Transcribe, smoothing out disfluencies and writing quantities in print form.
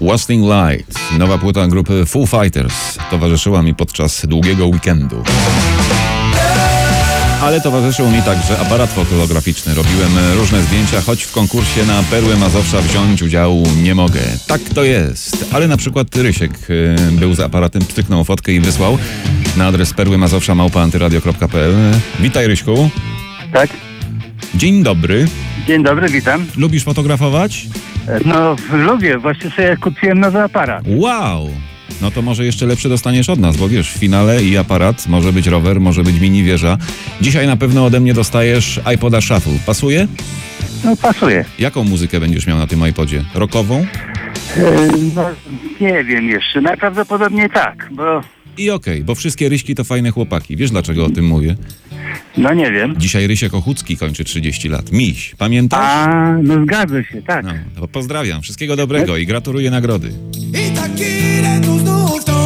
Wasting Light, nowa płyta grupy Foo Fighters, towarzyszyła mi podczas długiego weekendu. Ale towarzyszył mi także aparat fotograficzny. Robiłem różne zdjęcia, choć w konkursie na Perły Mazowsza wziąć udziału nie mogę. Tak to jest. Ale na przykład Rysiek był z aparatem, pstryknął fotkę i wysłał na adres perłymazowsza@antyradio.pl. Witaj, Ryśku. Tak, Dzień dobry. dzień dobry, witam. Lubisz fotografować? No, lubię, właśnie sobie kupiłem nowy aparat. Wow! No to może jeszcze lepszy dostaniesz od nas, bo wiesz, w finale i aparat, może być rower, może być mini wieża. Dzisiaj na pewno ode mnie dostajesz iPoda Shuffle. Pasuje? No, pasuje. Jaką muzykę będziesz miał na tym iPodzie? Rockową? No, nie wiem jeszcze, najprawdopodobniej tak, bo... I okej, bo wszystkie Ryśki to fajne chłopaki. Wiesz, dlaczego o tym mówię? No, nie wiem. Dzisiaj Rysiek Ochucki kończy 30 lat. Miś, pamiętasz? A, no zgadza się, tak. No, to pozdrawiam, wszystkiego dobrego i gratuluję nagrody. I tak ile tu znów to